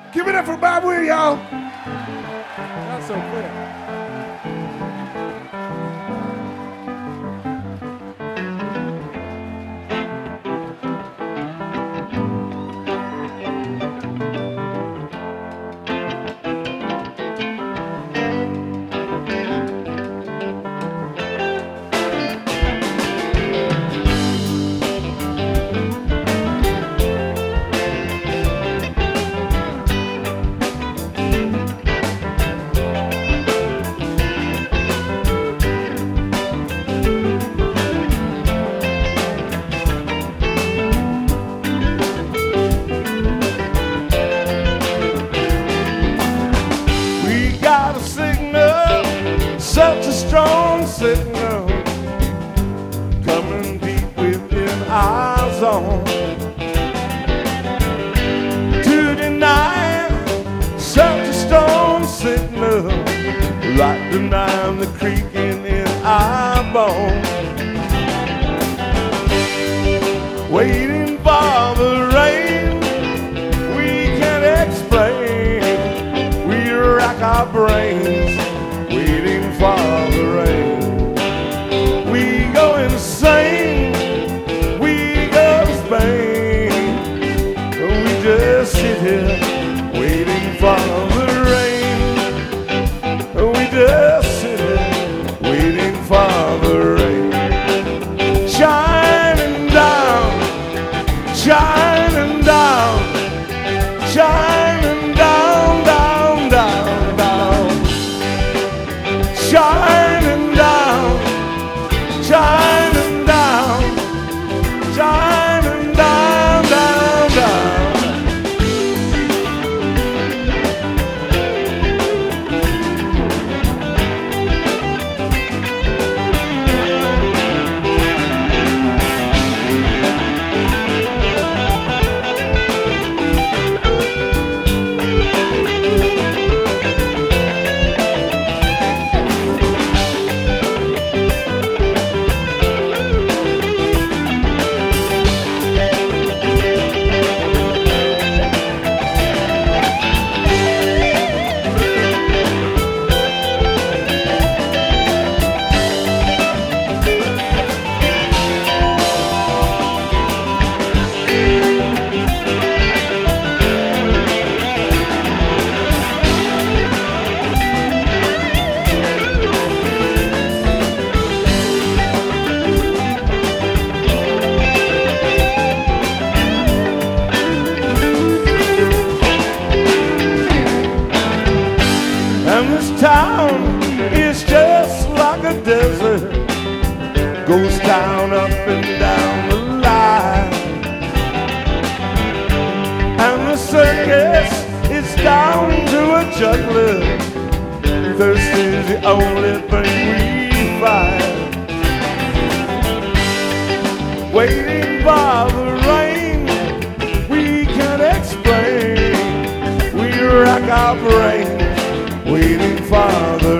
Give it up for Bob Weir, y'all. Not so quick. Such a strong signal coming deep within our zone. To deny such a strong signal, like denying the creaking in our bones. Waiting for the rain, we can't explain. We rack our brains waiting for the rain. We go insane, we go to Spain. We just sit here waiting for the rain. We just sit here waiting for the rain. Shining down, shining down, shining down, down, down, down. Shining down, shining down, shining down, down, down. Town is just like a desert, ghost town up and down the line. And the circus is down to a juggler. Thirst is the only thing we find. Waiting for the rain, we can't explain. We rack our brains waiting for the